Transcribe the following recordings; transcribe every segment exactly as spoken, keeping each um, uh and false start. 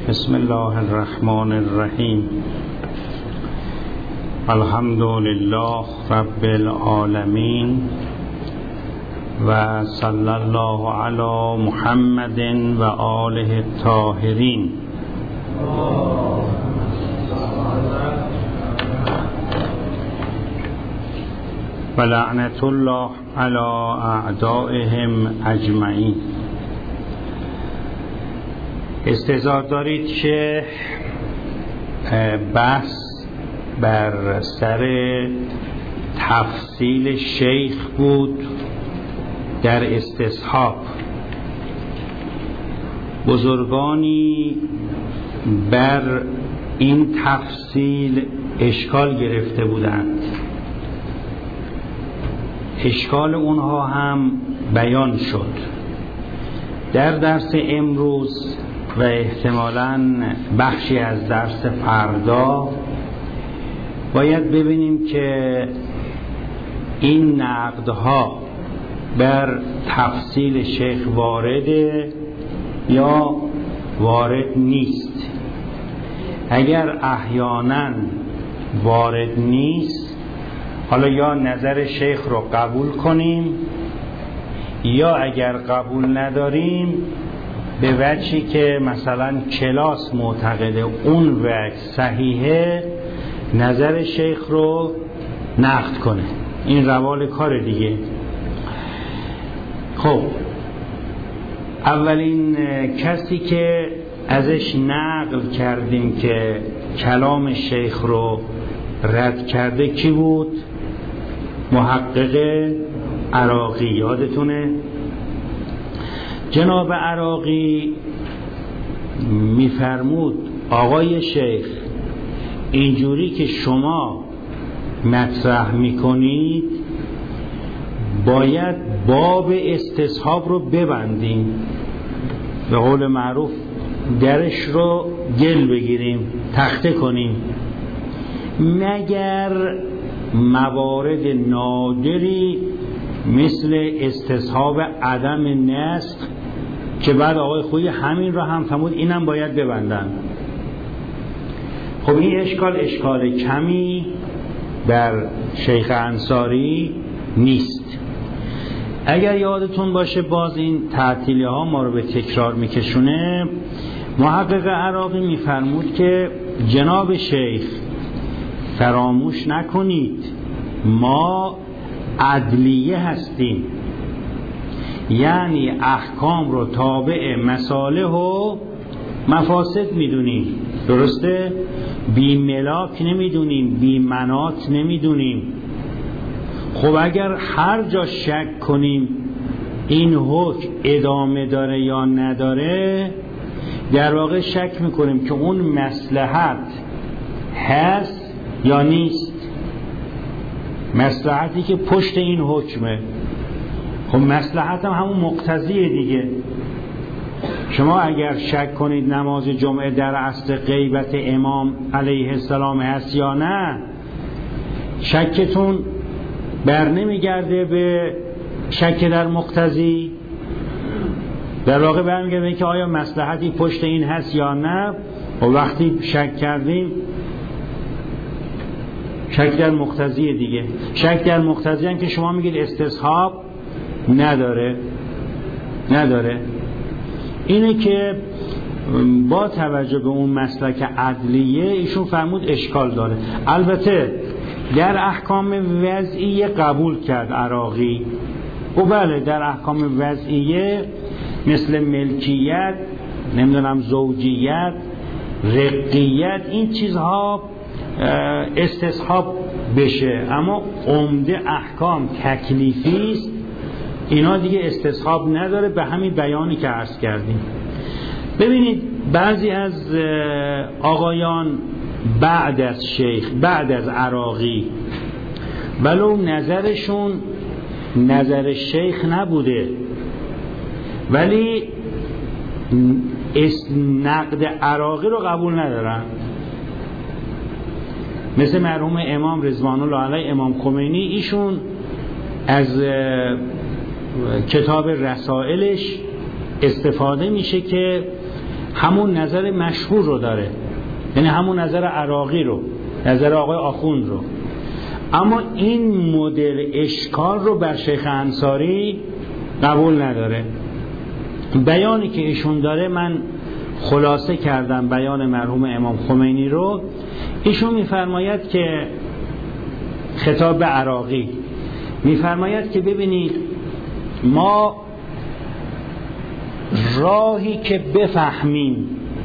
بسم الله الرحمن الرحیم. الحمد لله رب العالمین و صلی الله علی محمد و آله الطاهرین. و لعنت الله علی اعدائهم اجمعین. استعداد دارید که بحث بر سر تفصیل شیخ بود در استصحاب. بزرگانی بر این تفصیل اشکال گرفته بودند، اشکال اونها هم بیان شد. در درس امروز و احتمالاً بخشی از درس فردا باید ببینیم که این نقدها بر تفصیل شیخ وارده یا وارد نیست. اگر احیانا وارد نیست، حالا یا نظر شیخ رو قبول کنیم یا اگر قبول نداریم به وجهی که مثلا کلاس معتقده اون وجه صحیحه نظر شیخ رو نقد کنه. این روال کار دیگه. خب اولین کسی که ازش نقل کردیم که کلام شیخ رو رد کرده کی بود؟ محقق عراقی. یادتونه جناب عراقی میفرمود آقای شیخ اینجوری که شما مطرح میکنید باید باب استصحاب رو ببندیم، به قول معروف درش رو گل بگیریم، تخته کنیم، مگر موارد نادری مثل استصحاب عدم نسخ که بعد آقای خویی همین رو هم فرمود اینم باید ببندن. خب این اشکال اشکال کمی در شیخ انصاری نیست. اگر یادتون باشه باز این تعطیلی ها ما رو به تکرار میکشونه. محقق عراقی میفرمود که جناب شیخ فراموش نکنید ما عدلیه هستیم، یعنی احکام رو تابع مصالح و مفاسد میدونیم، درسته؟ بی ملاک نمیدونیم، بی منات نمیدونیم. خب اگر هر جا شک کنیم این حکم ادامه داره یا نداره، در واقع شک میکنیم که اون مصلحت هست یا نیست. مصلحتی که پشت این حکمه. خب مصلحت هم همون مقتضیه دیگه. شما اگر شک کنید نماز جمعه در عصر غیبت امام علیه السلام هست یا نه، شکتون بر نمیگرده به شک در مقتضی، در واقع برمیگرده که آیا مصلحتی پشت این هست یا نه. و وقتی شک کردیم شک در مقتضی دیگه. شک در مقتضی هم که شما میگید استصحاب نداره نداره اینه که با توجه به اون مسلک عدلیه ایشون فرمود اشکال داره. البته در احکام وضعیه قبول کرد عراقی. و بله در احکام وضعیه مثل ملکیت، نمیدونم زوجیت، رقیت، این چیزها استصحاب بشه، اما عمده احکام تکلیفی است، اینا دیگه استصحاب نداره، به همین بیانی که عرض کردیم. ببینید بعضی از آقایان بعد از شیخ، بعد از عراقی، ولو نظرشون نظر شیخ نبوده ولی نقد عراقی رو قبول ندارن، مثل مرحوم امام رضوان الله علیه امام خمینی. ایشون از کتاب رسائلش استفاده میشه که همون نظر مشهور رو داره، یعنی همون نظر عراقی رو، نظر آقای آخوند رو. اما این مدل اشکال رو بر شیخ انصاری قبول نداره. بیانی که ایشون داره من خلاصه کردم، بیان مرحوم امام خمینی رو. ایشون میفرماید که خطاب به عراقی میفرماید که ببینید ما راهی که بفهمیم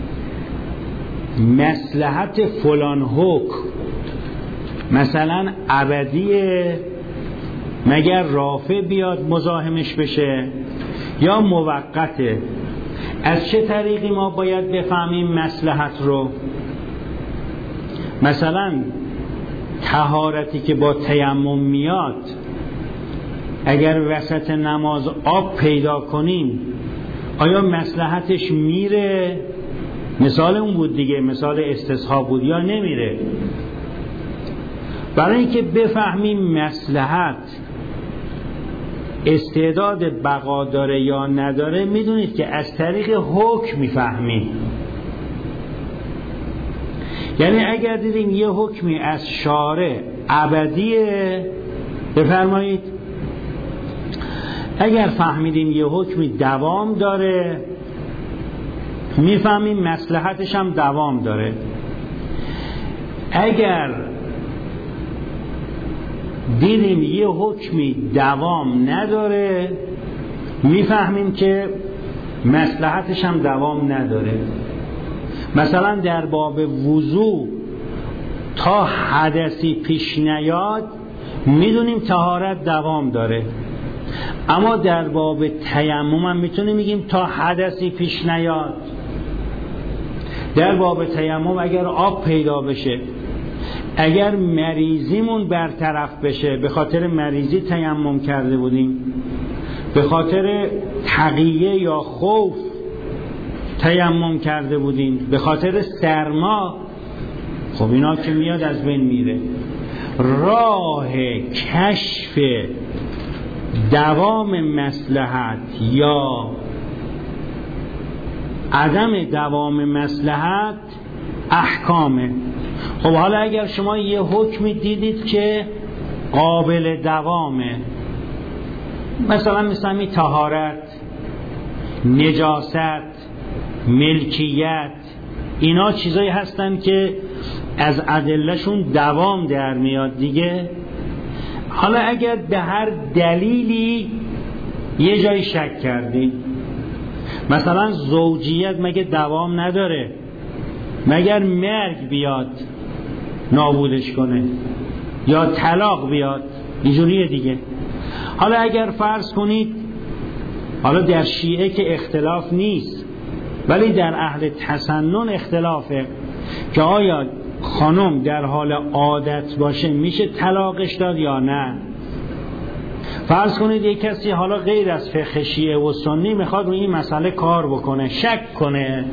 مصلحت فلان حکم مثلا ابدیه مگر رافع بیاد مزاحمش بشه یا موقته، از چه طریقی ما باید بفهمیم مصلحت رو؟ مثلا طهارتی که با تیمم میاد اگر وسط نماز آب پیدا کنیم آیا مصلحتش میره؟ مثال اون بود دیگه، مثال استصحاب بود، یا نمیره؟ برای اینکه بفهمیم مصلحت استعداد بقا داره یا نداره میدونید که از طریق حکم میفهمیم. یعنی اگر دیدیم یه حکمی از شارع ابدیه بفرمایید، اگر فهمیدیم یه حکمی دوام داره میفهمیم مصلحتش هم دوام داره. اگر دیدیم یه حکمی دوام نداره میفهمیم که مصلحتش هم دوام نداره. مثلا در باب وضو تا حدثی پیش نیاد میدونیم طهارت دوام داره، اما در باب تیمم هم میتونیم میگیم تا حدثی پیش نیاد. در باب تیمم اگر آب پیدا بشه، اگر مریضیمون برطرف بشه، به خاطر مریضی تیمم کرده بودیم، به خاطر تقیه یا خوف تیمم کرده بودیم، به خاطر سرما، خب اینا که میاد از بین میره. راه کشف دوام مصلحت یا عدم دوام مصلحت احکامه. خب حالا اگر شما یه حکمی دیدید که قابل دوامه، مثلا مثلا طهارت، نجاست، ملکیت، اینا چیزایی هستن که از ادلهشون دوام در میاد دیگه. حالا اگر به هر دلیلی یه جایی شک کردی، مثلا زوجیت مگه دوام نداره؟ مگر مرگ بیاد نابودش کنه یا طلاق بیاد؟ اینجوریه دیگه. حالا اگر فرض کنید، حالا در شیعه که اختلاف نیست ولی در اهل تسنن اختلافه که آیا خانم در حال عادت باشه میشه طلاقش داد یا نه. فرض کنید یک کسی حالا غیر از فقه شیعه و سنی میخواد روی این مسئله کار بکنه، شک کنه،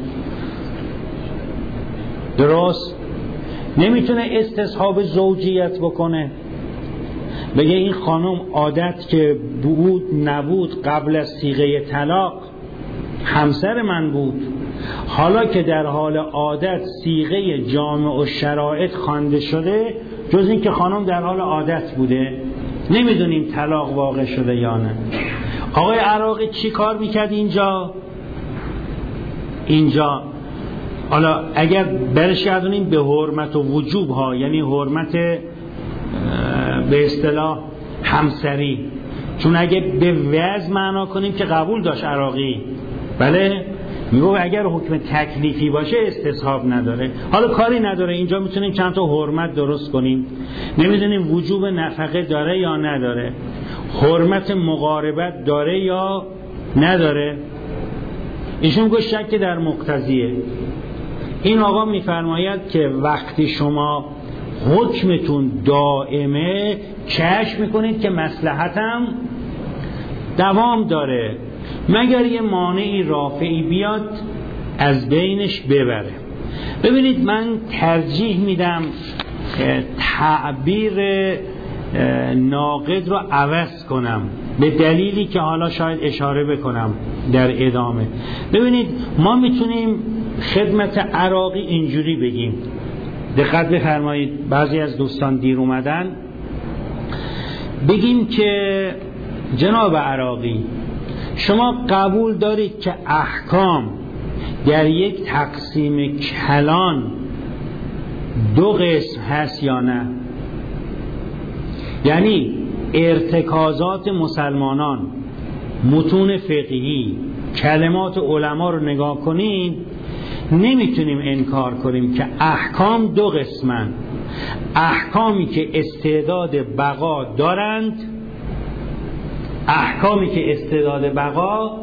درست نمیتونه استصحاب زوجیت بکنه، بگه این خانم عادت که بود نبود قبل از صیغه طلاق همسر من بود، حالا که در حال عادت صیغه جامع و شرایط خوانده شده، جز این که خانم در حال عادت بوده نمیدونیم طلاق واقع شده یا نه. آقای عراقی چی کار میکرد اینجا؟ اینجا حالا اگر برش گردونیم به حرمت و وجوب ها، یعنی حرمت به اصطلاح همسری، چون اگه به وضع معنا کنیم که قبول داشت عراقی، بله میگه اگر حکم تکلیفی باشه استصحاب نداره. حالا کاری نداره، اینجا میتونیم چند تا حرمت درست کنیم، نمیدونیم وجوب نفقه داره یا نداره، حرمت مقاربت داره یا نداره. ایشون گفت شک در مقتضیه. این آقا میفرماید که وقتی شما حکمتون دائمه کشف میکنید که مصلحتم دوام داره، مگر یه مانعی رافعی بیاد از بینش ببره. ببینید من ترجیح میدم تعبیر ناقد رو عوض کنم به دلیلی که حالا شاید اشاره بکنم در ادامه. ببینید ما میتونیم خدمت عراقی اینجوری بگیم، دقت بفرمایید، بعضی از دوستان دیر اومدن، بگیم که جناب عراقی شما قبول دارید که احکام در یک تقسیم کلان دو قسم هست یا نه؟ یعنی ارتکازات مسلمانان، متون فقهی، کلمات علما رو نگاه کنید، نمیتونیم انکار کنیم که احکام دو قسمن. احکامی که استعداد بقا دارند، احکامی که استعداد بقا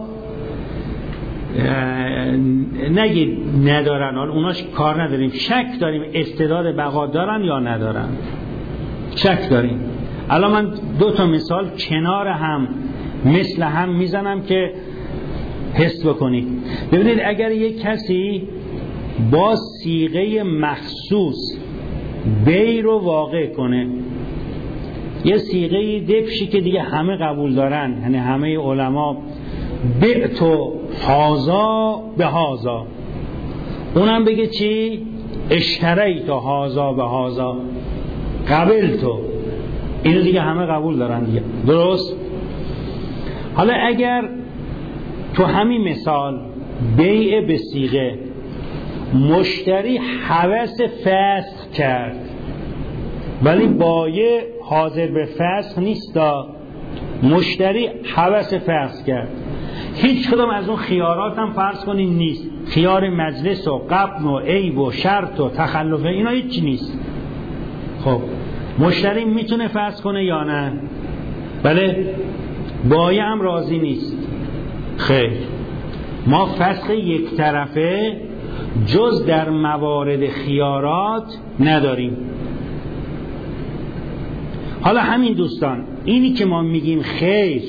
نگید ندارن، حالا اوناش کار نداریم، شک داریم استعداد بقا دارن یا ندارن، شک داریم. الان من دو تا مثال کنار هم مثل هم میزنم که حس بکنید. ببینید اگر یک کسی با صیغه مخصوص بی رو واقع کنه، یه صیغه دپشی که دیگه همه قبول دارن، یعنی همه علما، بعتو هازا به هازا، اونم بگه چی؟ اشتریتو هازا به هازا، قبلتو، اینو دیگه همه قبول دارن دیگه، درست؟ حالا اگر تو همین مثال بیع به صیغه مشتری هوس فسخ کرد ولی بایع حاضر به فسخ نیستا، مشتری هوس فسخ کرد، هیچ کدام از اون خیارات هم فرض کنین نیست، خیار مجلس و قبن و عیب و شرط و تخلف اینا هیچ نیست. خب مشتری میتونه فسخ کنه یا نه؟ بله. بایع هم راضی نیست. خیر، ما فسخ یک طرفه جز در موارد خیارات نداریم. حالا همین دوستان، اینی که ما میگیم خیر،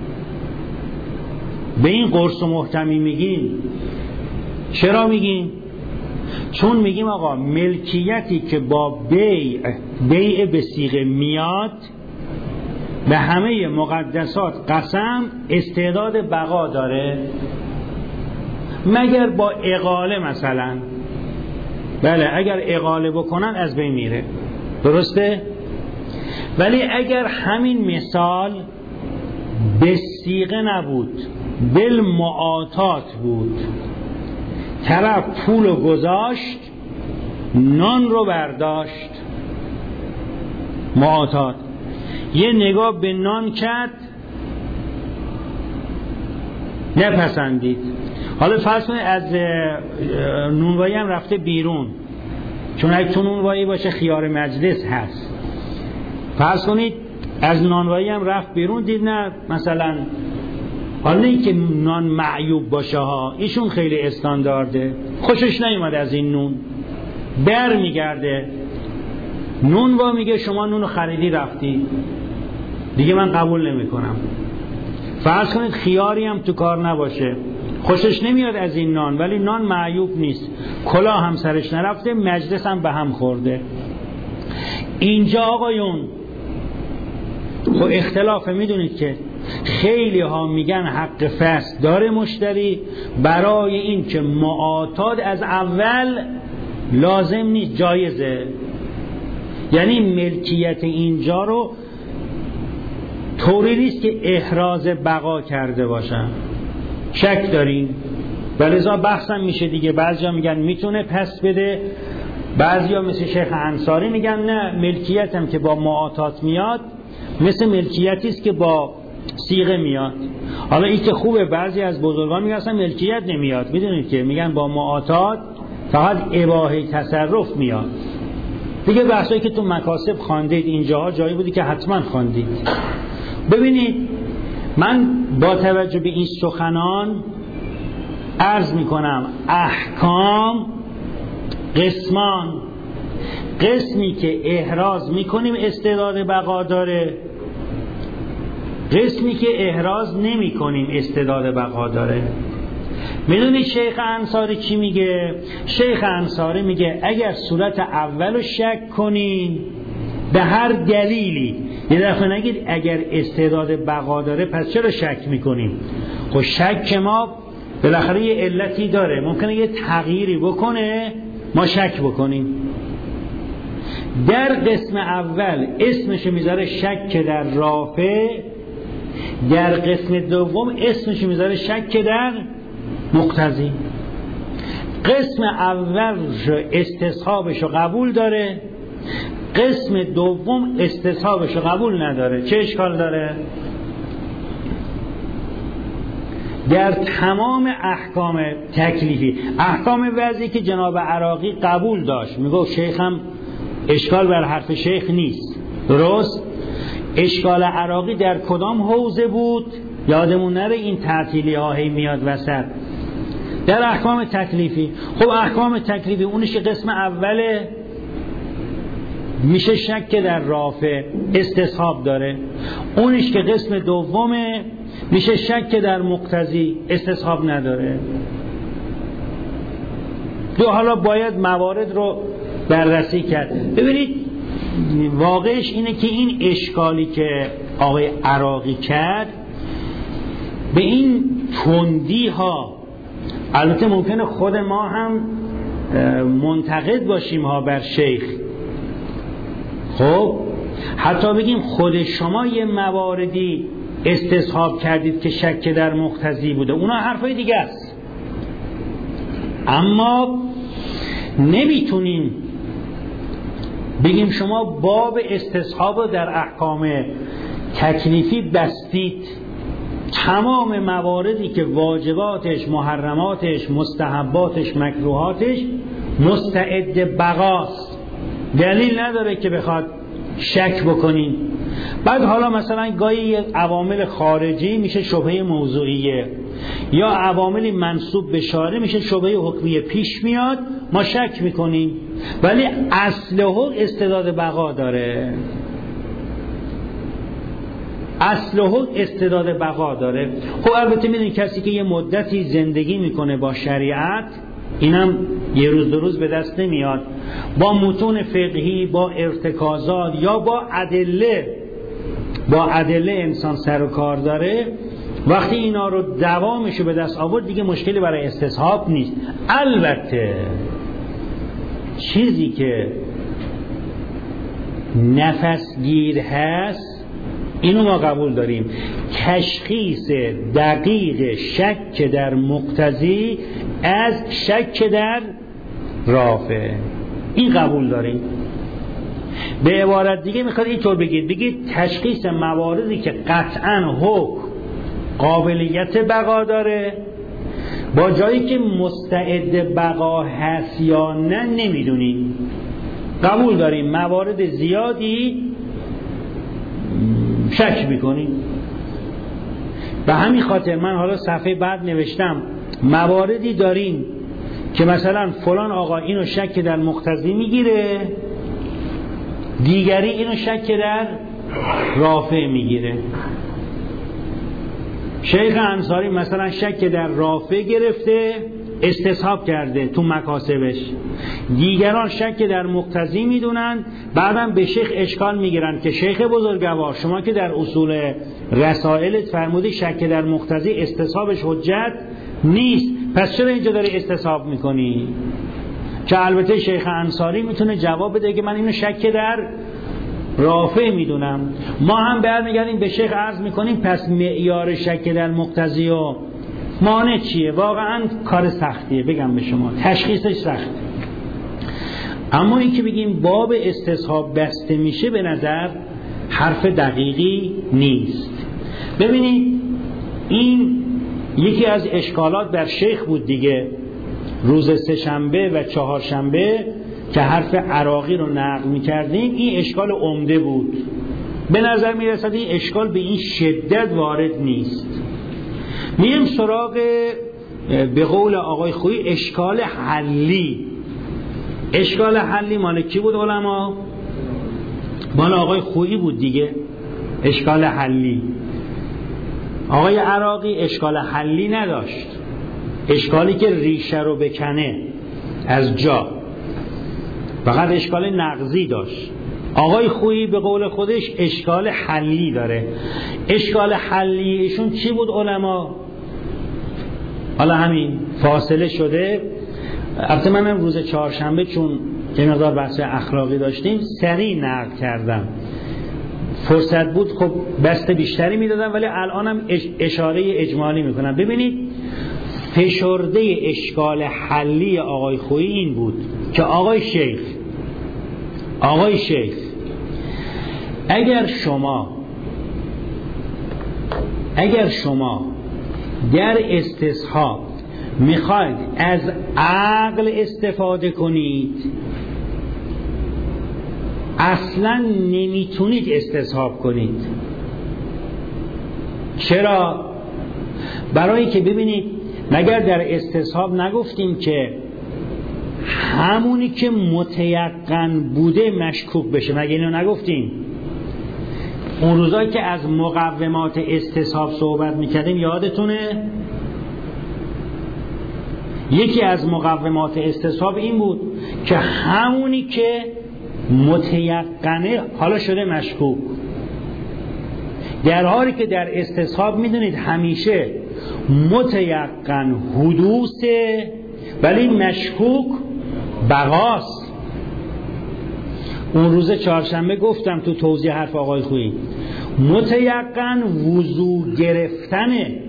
به این قرص و محتمی میگیم، چرا میگیم؟ چون میگیم آقا ملکیتی که با بیع بیع به صیغه میاد، به همه مقدسات قسم استعداد بقا داره، مگر با اقاله مثلا. بله، اگر اقاله بکنن از بین میره، درسته؟ ولی اگر همین مثال به صیغه نبود، بالمعاطات بود، طرف پول گذاشت، نان رو برداشت، معاطات، یه نگاه به نان کرد، نپسندید، حالا فرض کنید از نونوایی هم رفته بیرون، چون اگه تو نونوایی باشه خیار مجلس هست، فرض کنید از نانوایی هم رفت بیرون، دید نه مثلا، حالا نه که نان معیوب باشه ها، ایشون خیلی استاندارده، خوشش نیومد از این نون، بر میگرده، نونوا میگه شما نونو خریدی رفتی دیگه من قبول نمی کنم. فرض کنید خیاری هم تو کار نباشه، خوشش نمیاد از این نان، ولی نان معیوب نیست، کلاه هم سرش نرفته، مجلس هم به هم خورده. اینجا آقایون خب اختلافه، میدونید که خیلی ها میگن حق فسخ داره مشتری، برای این که معاطات از اول لازم نیست، جایزه، یعنی ملکیت اینجا رو طوری نیست که احراز بقا کرده باشن. شک داریم، ولذا بحثم میشه دیگه، بعضیا میگن میتونه پس بده، بعضیا مثل شیخ انصاری میگن نه، ملکیتم که با معاطات میاد مثل ملکیتی است که با صیغه میاد. حالا این که خوبه، بعضی از بزرگان میگن اصلا ملکیت نمیاد، میدونید که میگن با معاطات فقط اباحه تصرف میاد. دیگه بحثایی که تو مکاسب خواندید اینجاها جایی بودی که حتما خواندید. ببینید من با توجه به این سخنان عرض میکنم احکام قسمان، قسمی که احراز میکنیم استعداد بقا داره، قسمی که احراز نمی کنیم استعداد بقا داره. میدونی شیخ انصاری چی میگه؟ شیخ انصاری میگه اگر صورت اولو شک کنین به هر دلیلی، یه دفعه نگید اگر استعداد بقا داره پس چرا شک میکنیم؟ خب شک ما بالاخره یه علتی داره، ممکنه یه تغییری بکنه ما شک بکنیم. در قسم اول اسمش میذاره شک در رافع، در قسم دوم اسمش میذاره شک در مقتضی. قسم اول استصحابش رو قبول داره، قسم دوم استصحابش رو قبول نداره. چه اشکال داره؟ در تمام احکام تکلیفی، احکام وضعی که جناب عراقی قبول داشت، میگه شیخم اشکال بر حرف شیخ نیست، درست؟ اشکال عراقی در کدام حوزه بود؟ یادمون نره این تعطیلی ها هی میاد وسط. در احکام تکلیفی. خب احکام تکلیفی اونش قسم اوله میشه شک در رافع، استصحاب داره. اونش که قسم دومه میشه شک در مقتضی، استصحاب نداره. دو حالا باید موارد رو بررسی کرد. ببینید واقعش اینه که این اشکالی که آقای عراقی کرد به این تندی ها، البته ممکنه خود ما هم منتقد باشیم ها بر شیخ، خب حتی بگیم خود شما یه مواردی استصحاب کردید که شک در مقتضی بوده، اونا حرفای دیگه است. اما نمیتونیم بگیم شما باب استصحاب در احکام تکلیفی بستید، تمام مواردی که واجباتش، محرماتش، مستحباتش، مکروهاتش مستعد بقاست، دلیل نداره که بخواد شک بکنین. بعد حالا مثلا گاهی عوامل خارجی میشه شبهه موضوعیه، یا عواملی منسوب به شارع میشه شبهه حکمیه پیش میاد، ما شک میکنیم، ولی اصل حکم استعداد بقا داره، اصل حکم استعداد بقا داره. خب البته میدونی کسی که یه مدتی زندگی میکنه با شریعت، اینم یه روز دو روز به دست نمیاد، با متون فقهی، با ارتکازات یا با ادله، با ادله انسان سر و کار داره، وقتی اینا رو دوامشو به دست آورد دیگه مشکلی برای استصحاب نیست. البته چیزی که نفسگیر هست اینو ما قبول داریم، تشخیص دقیق شک در مقتضی از شک در رافع، این قبول داریم. به عبارت دیگه میخواد اینطور بگید، بگید تشخیص مواردی که قطعاً حکم قابلیت بقا داره با جایی که مستعد بقا هست یا نه نمیدونیم، قبول داریم. موارد زیادی شک میکنیم. به همین خاطر من حالا صفحه بعد نوشتم مواردی داریم که مثلا فلان آقا اینو شک در مقتضی میگیره، دیگری اینو شک در رافع میگیره. شیخ انصاری مثلا شک در رافع گرفته، استصحاب کرده تو مکاسبش، دیگران شک در مقتضی میدونن، بعدم به شیخ اشکال میگیرن که شیخ بزرگوار شما که در اصول رسائلت فرمودی شک در مقتضی استصحابش حجت نیست، پس چرا اینجا داری استصحاب میکنی؟ که البته شیخ انصاری میتونه جواب بده که من اینو شک در رافع میدونم. ما هم برمیگردیم به شیخ عرض میکنیم پس معیار شک در مقتضی و مانع چیه؟ واقعا کار سختیه، بگم به شما تشخیصش سخته. اما این که بگیم باب استصحاب بسته میشه به نظر حرف دقیقی نیست. ببینید این یکی از اشکالات بر شیخ بود دیگه، روز سه شنبه و چهار شنبه که حرف عراقی رو نقل میکردیم، این اشکال عمده بود. به نظر میرسد این اشکال به این شدت وارد نیست. میریم سراغ به قول آقای خویی اشکال حلی. اشکال حلی مال کی بود علما؟ مال آقای خویی بود دیگه. اشکال حلی آقای عراقی اشکال حلی نداشت، اشکالی که ریشه رو بکنه از جا، فقط اشکال نقضی داشت. آقای خویی به قول خودش اشکال حلی داره. اشکال حلیشون چی بود علما؟ حالا همین فاصله شده. البته منم روز چهارشنبه چون یه مقدار بحث اخلاقی داشتیم سریع نقل کردم، فرصت بود خب بسته بیشتری میدادم، ولی الانم اشاره اجمالی میکنم. ببینید فشرده اشکال حلی آقای خویی این بود که آقای شیخ آقای شیخ اگر شما اگر شما در استصحاب میخواید از عقل استفاده کنید اصلا نمیتونید استصحاب کنید. چرا؟ برای که ببینید مگر در استصحاب نگفتیم که همونی که متیقن بوده مشکوک بشه؟ مگه اینو نگفتیم؟ اون روزایی که از مقومات استصحاب صحبت میکردیم یادتونه؟ یکی از مقومات استصحاب این بود که همونی که متیقنه حالا شده مشکوک، در حالی که در استصحاب میدونید همیشه متیقن حدوثه ولی مشکوک بقاست. اون روز چهارشنبه گفتم تو توضیح حرف آقای خویی متیقن وضو گرفتنه،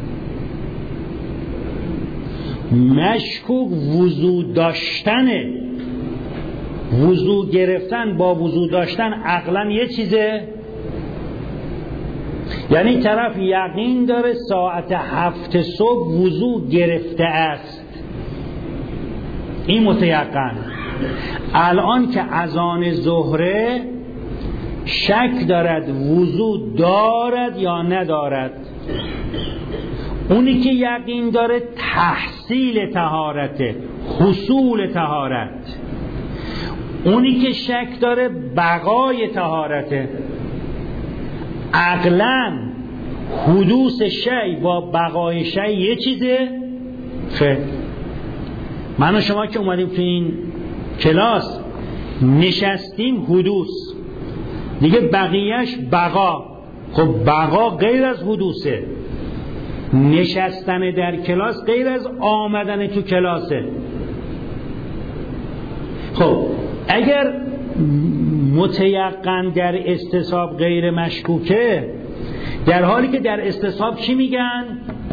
مشکوک وضو داشتنه. وضو گرفتن با وضو داشتن عقلا یه چیزه، یعنی طرف یقین داره ساعت هفت صبح وضو گرفته است، این متیقن. الان که اذان ظهره شک دارد وضو دارد یا ندارد. اونی که یقین داره تحصیل طهارته، حصول طهارت. اونی که شک داره بقای طهارته. عقلاً حدوث شی با بقای شی یه چیزه؟ خیر. من و شما که اومدیم تو این کلاس نشستیم حدوث دیگه، بقیهش بقا. خب بقا غیر از حدوثه، نشستن در کلاس غیر از آمدن تو کلاسه. خب اگر متیقن در استصحاب غیر مشکوکه، در حالی که در استصحاب چی میگن؟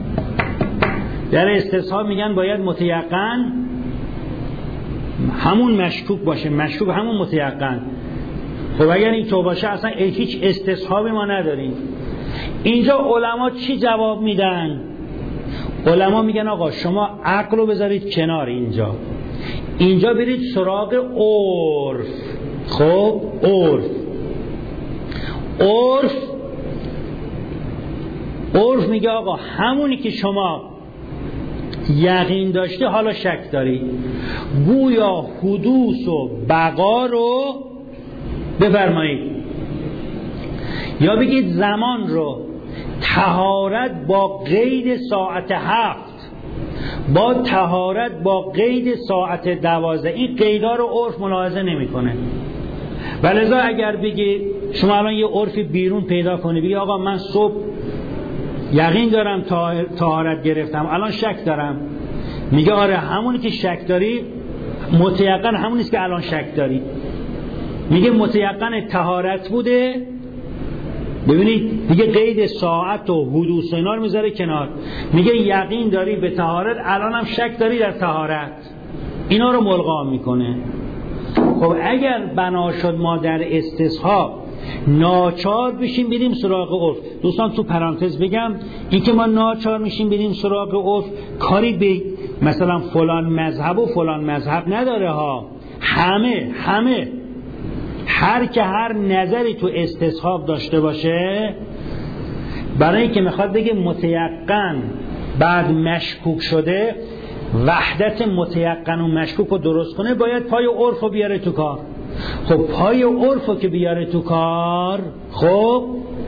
در استصحاب میگن باید متیقن همون مشکوک باشه، مشکوک همون متیقن. خب اگر این تو باشه اصلا هیچ استصحابی ما نداریم. اینجا علما چی جواب میدن؟ علما میگن آقا شما عقل رو بذارید کنار، اینجا اینجا برید سراغ عرف. خب عرف عرف عرف میگه آقا همونی که شما یقین داشته حالا شک داری، گویا حدوث و بقا رو بفرمایید، یا بگید زمان رو، طهارت با قید ساعت هفت، با طهارت با قید ساعت دوازده. این قیدا رو عرف ملاحظه نمیکنه. ولذا اگر بگی شما الان یه عرفی بیرون پیدا کنی بگی آقا من صبح یقین دارم طهارت گرفتم الان شک دارم، میگه آره همونی که شک داری متیقن همونیست که الان شک داری. میگه متیقن طهارت بوده، ببینید دیگه قید ساعت و حدوث اینا رو میذاره کنار، میگه یقین داری به طهارت الان هم شک داری در طهارت، اینا رو ملغا میکنه. خب اگر بنا شد ما در استصحاب ناچار بشیم بریم سراغ عرف، دوستان تو پرانتز بگم این که ما ناچار میشیم بریم سراغ عرف کاری به مثلا فلان مذهب و فلان مذهب نداره ها، همه همه هر که هر نظری تو استصحاب داشته باشه، برای اینکه میخواد بگه متیقن بعد مشکوک شده، وحدت متیقن و مشکوک رو درست کنه، باید پای عرف رو بیاره تو کار. خب پای عرف رو که بیاره تو کار، خب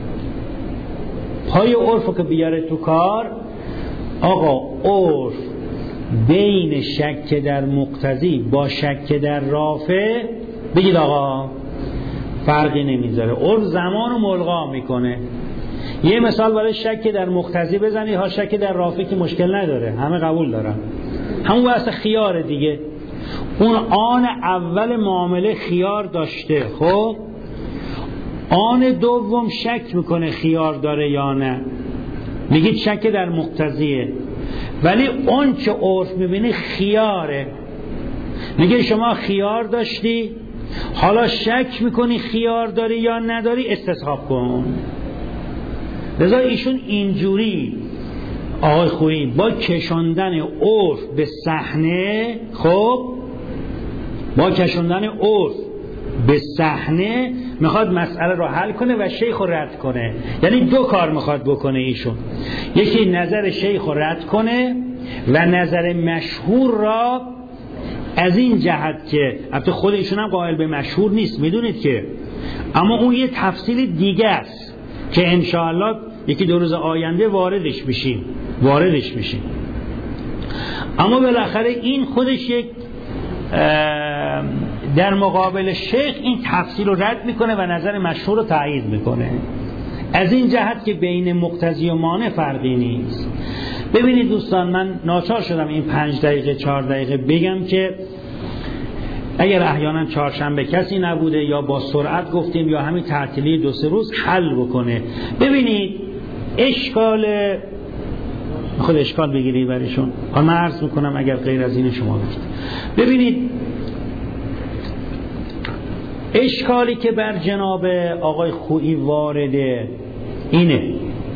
پای عرف رو که بیاره تو کار، آقا عرف بین شک در مقتضی با شک در رافع، بگید آقا فرقی نمیذاره، عرف زمان و ملغا میکنه. یه مثال برای شک در مقتضی بزنید، ها شک در رافع که مشکل نداره، همه قبول دارن، همون بحث خیاره دیگه. اون آن اول معامله خیار داشته، خب آن دوم شک میکنه خیار داره یا نه، میگید شک در مقتضیه، ولی اون که عرف میبینی خیاره. میگه شما خیار داشتی، حالا شک میکنی خیار داری یا نداری، استصحاب کن. لذا ایشون اینجوری آقای خویی با کشاندن عرف به صحنه، خب با کشاندن عرف به صحنه میخواد مسئله رو حل کنه و شیخ رو رد کنه. یعنی دو کار میخواد بکنه ایشون، یکی نظر شیخ رو رد کنه و نظر مشهور را از این جهت که البته خود ایشون هم قائل به مشهور نیست، میدونید که، اما اون یه تفصیل دیگه است که انشاءالله یکی دو روز آینده واردش میشیم واردش میشیم اما بالاخره این خودش یک در مقابل شیخ این تفصیل رو رد میکنه و نظر مشهور رو تایید میکنه، از این جهت که بین مقتضی و مانع فرقی نیست. ببینید دوستان، من ناچار شدم این پنج دقیقه چهار دقیقه بگم که اگر احیانا چهارشنبه کسی نبوده یا با سرعت گفتیم یا همین تعطیلی دو سه روز حل بکنه. ببینید اشکال خود اشکال بگیرید برایشون، من عرض میکنم اگر غیر از این شما بگید. ببینید اشکالی که بر جناب آقای خویی وارده اینه،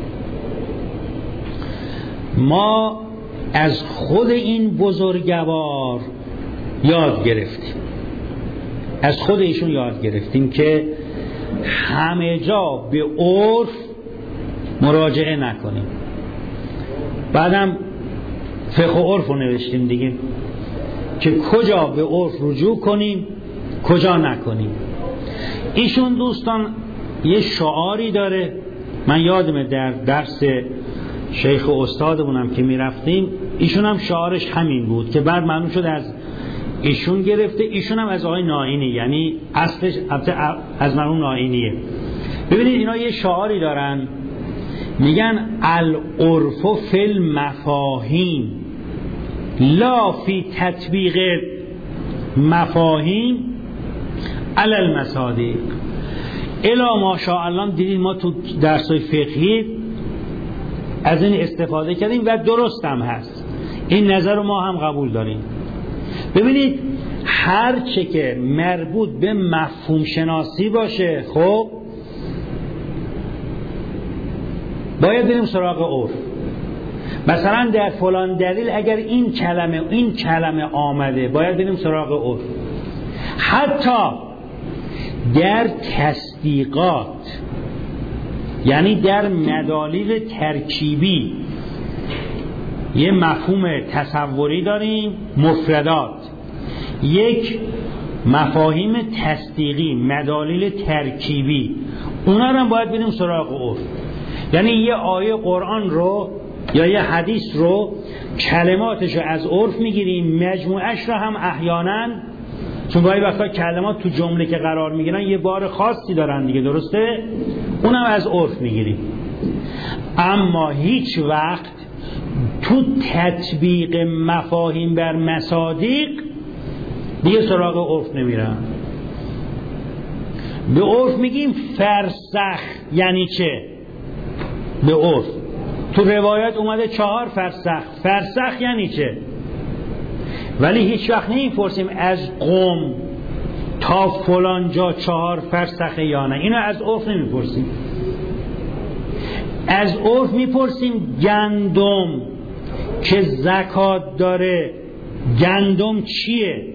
ما از خود این بزرگوار یاد گرفتیم، از خود ایشون یاد گرفتیم که همه جا به عرف مراجعه نکنیم. بعدم فقه عرف رو نوشتیم دیگه که کجا به عرف رجوع کنیم کجا نکنیم. ایشون دوستان یه شعاری داره، من یادمه در درس شیخ و استادمونم که میرفتیم ایشون هم شعارش همین بود که بعد معلوم شد از ایشون گرفته، ایشون هم از آقای نائینی، یعنی اصلش از مرحوم نائینیه. ببینید اینا یه شعاری دارن میگن العرف فی المفاهیم لا فی تطبیق مفاهیم علی المصادیق. الا ماشاءالله دیدید ما تو درسای فقهی از این استفاده کردیم و درست هم هست، این نظر رو ما هم قبول داریم. ببینید هر چه که مربوط به مفهوم شناسی باشه خب باید بریم سراغ عرف. مثلا در فلان دلیل اگر این کلمه این کلمه آمده باید بریم سراغ عرف. حتی در تصدیقات، یعنی در مدالیل ترکیبی، یه مفهوم تصوری داریم مفردات، یک مفاهیم تصدیقی مدالیل ترکیبی، اونا رو هم باید بریم سراغ عرف. یعنی یه آیه قرآن رو یا یه حدیث رو کلماتش رو از عرف میگیریم، مجموعش رو هم احیانا، چون گاهی وقتا کلمات تو جمله که قرار میگیرن یه بار خاصی دارن دیگه، درسته؟ اونم از عرف میگیریم. اما هیچ وقت تو تطبیق مفاهیم بر مصادیق دیگه سراغ عرف نمیرن. به عرف میگیم فرسخ. یعنی چه؟ به عرف تو روایت اومده چهار فرسخ. فرسخ یعنی چه؟ ولی هیچ وقت نمیپرسیم از قم تا فلان جا چهار فرسخ یا نه، اینو از عرف نمیپرسیم. از عرف میپرسیم گندم که زکات داره گندم چیه؟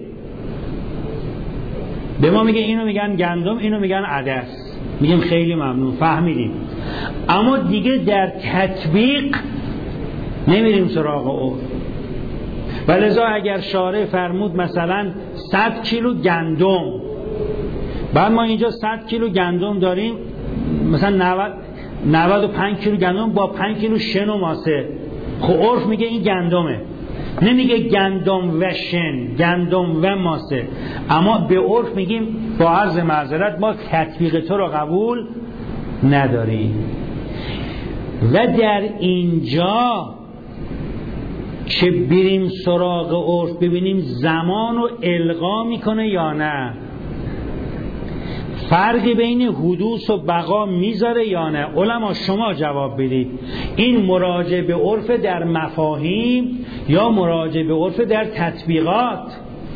به ما میگه اینو میگن گندم، اینو میگن عدس. میگیم خیلی ممنون فهمیدیم، اما دیگه در تطبیق نمیریم سراغ عرف. ولذا اگر شارع فرمود مثلا صد کیلو گندم، بعد ما اینجا صد کیلو گندم داریم، مثلا نود و پنج کیلو گندم با پنج کیلو شن و ماسه، خب عرف میگه این گندمه، نمیگه گندم و شن، گندم و ماسه. اما به عرف میگیم با عرض معذرت ما تطبیق تو رو قبول نداریم. و در اینجا که بریم سراغ عرف ببینیم زمان رو الغا میکنه یا نه، فرقی بین حدوث و بقا میذاره یا نه. علما شما جواب بدید، این مراجعه به عرف در مفاهیم یا مراجعه به عرف در تطبیقات؟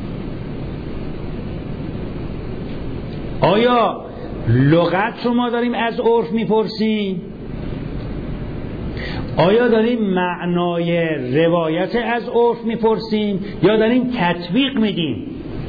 آیا لغت رو ما داریم از عرف میپرسیم؟ آیا داریم معنای روایت از عرف میپرسیم یا داریم تطبیق میدیم؟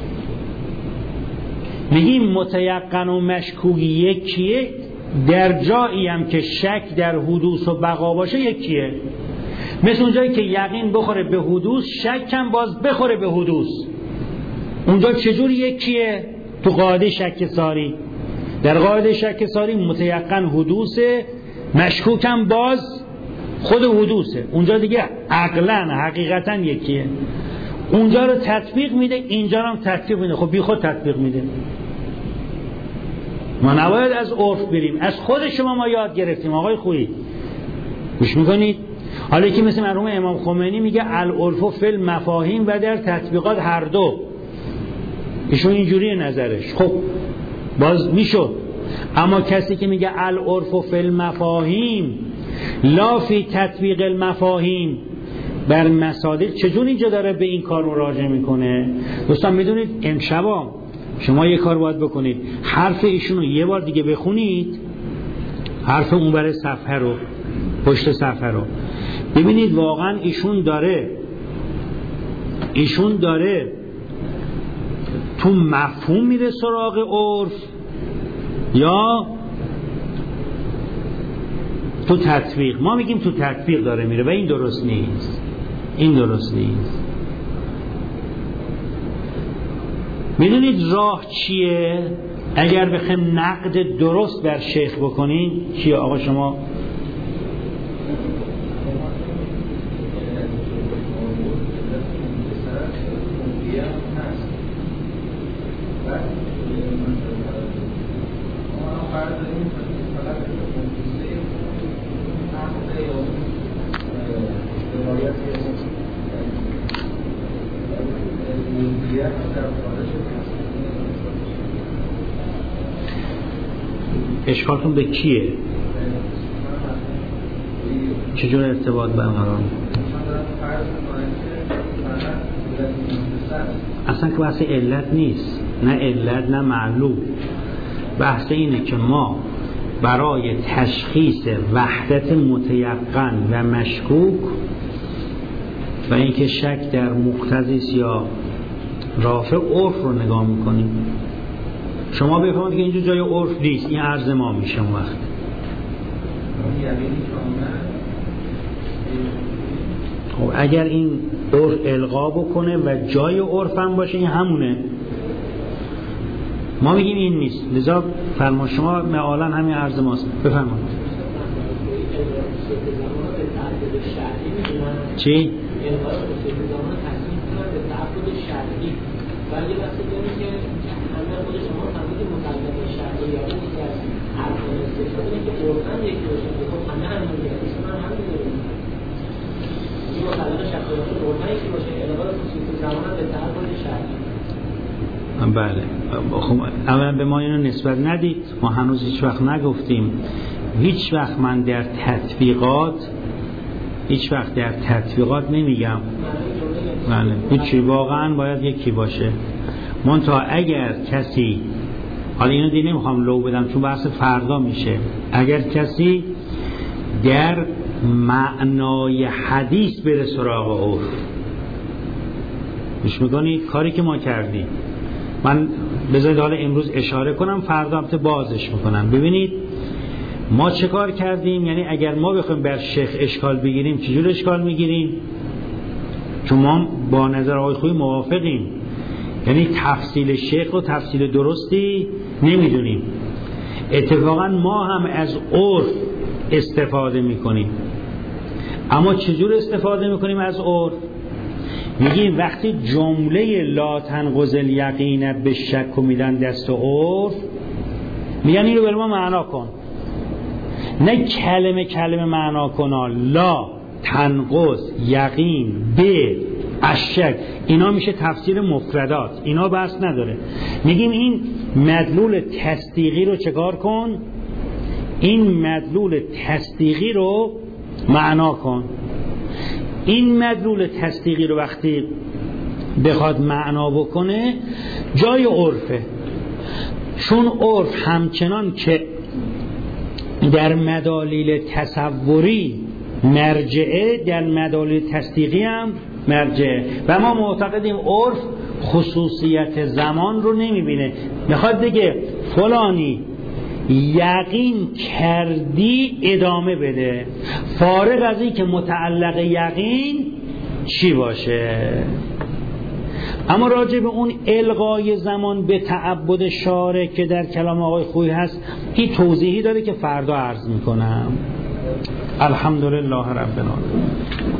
میگیم متیقن و مشکوک یکیه، در جایی هم که شک در حدوث و بقا باشه یکیه. مثل اونجایی که یقین بخوره به حدوث، شک هم باز بخوره به حدوث. اونجا چجور یکیه؟ تو قاعده شک ساری، در قاعده شک ساری متیقن حدوثه، مشکوک هم باز خود حدوثه. اونجا دیگه عقلاً حقیقتاً یکیه. اونجا رو تطبیق میده، اینجا رو هم تطبیق میده. خب بی خود تطبیق میده. ما نباید از عرف بریم، از خود شما ما یاد گرفتیم. آقای خویی گوش میکنید؟ حالا که مثل مرحوم امام خمینی میگه العرف فی المفاهیم و در تطبیقات هر دو. ایشون اینجوری نظرش. خب باز میشد. اما کسی که میگه العرف فی المفاهیم لا فی تطبیق المفاهیم بر مصادیق، چجور اینجا داره به این کار مراجعه میکنه؟ دوستان میدونید امشبا شما یه کار باید بکنید، حرف ایشون رو یه بار دیگه بخونید، حرف اون برای صفحه رو، پشت صفحه رو ببینید. واقعا ایشون داره ایشون داره تو مفهوم میره سراغ عرف یا تو تطبیق؟ ما میگیم تو تطبیق داره میره و این درست نیست. این درست نیست. میدونید راه چیه؟ اگر بخوایم نقد درست بر شیخ بکنیم چیه آقا شما؟ اشکالتون به کیه؟ چجور ارتباط برقرار؟ اصلا که بحث علت نیست، نه علت نه معلوم. بحث اینه که ما برای تشخیص وحدت متیقن و مشکوک و اینکه شک در مقتضی یا رافع عرف رو نگاه میکنیم. شما بفهمید که اینجا جای عرف نیست، این عرض ما میشه اون وقت. خب اگر این عرف الغا بکنه و جای عرف هم باشه این همونه. ما میگیم این نیست، لذا فرما شما معالا همین عرض ماست. بفرمایید. چی؟ ولی وقتی داریم که همه خود شما فهمیدید مقدمه شرعی یا اون که از ارکان استفاده که قرآن یکی باشه، خب همه همین دیگه اسم هم همین دیگه. این مقدمه شرعی قرآن یکی باشه، علاوه خصوصی زمان به تعهد شرعی. بله. خب اولا به ما اینو نسبت ندید. ما هنوز هیچ وقت نگفتیم، هیچ وقت من در تطبیقات هیچ وقت در تطبیقات نمیگم بله هیچی، واقعا باید یکی باشه. منتها اگر کسی، حالا اینو دیگه نمیخوام لو بدم چون بحث فردا میشه، اگر کسی در معنای حدیث بره سراغ عرف، گوش میکنی کاری که ما کردیم، من بذارید حالا امروز اشاره کنم، فردا هم بازش میکنم. ببینید ما چه کار کردیم. یعنی اگر ما بخوایم بر شیخ اشکال بگیریم چجور اشکال میگیریم؟ چون ما با نظر آقای خویی موافقیم، یعنی تفصیل شیخ رو تفصیل درستی نمیدونیم. اتفاقا ما هم از عرف استفاده میکنیم. اما چجور استفاده میکنیم از عرف؟ میگیم وقتی جمله لا تنقض الیقین به شک میدن دست عرف، میگن اینو برای ما معنا کن، نه کلمه کلمه معنا کن. لا تنقض یقین به الشک، اینا میشه تفسیر مفردات، اینا بحث نداره. میگیم این مدلول تصدیقی رو چکار کن؟ این مدلول تصدیقی رو معنا کن. این مدلول تصدیقی رو وقتی بخواد معنا بکنه جای عرفه، چون عرف همچنان که در مدالیل تصوری مرجعه، در مدالیل تصدیقی هم مرجعه. و ما معتقدیم عرف خصوصیت زمان رو نمیبینه، میخواد بگه فلانی یقین کردی ادامه بده، فارغ از این که متعلق یقین چی باشه. اما راجع به اون الغای زمان به تعبد شارع که در کلام آقای خویی هست، این توضیحی داره که فردا عرض میکنم. الحمدلله رب العالمین.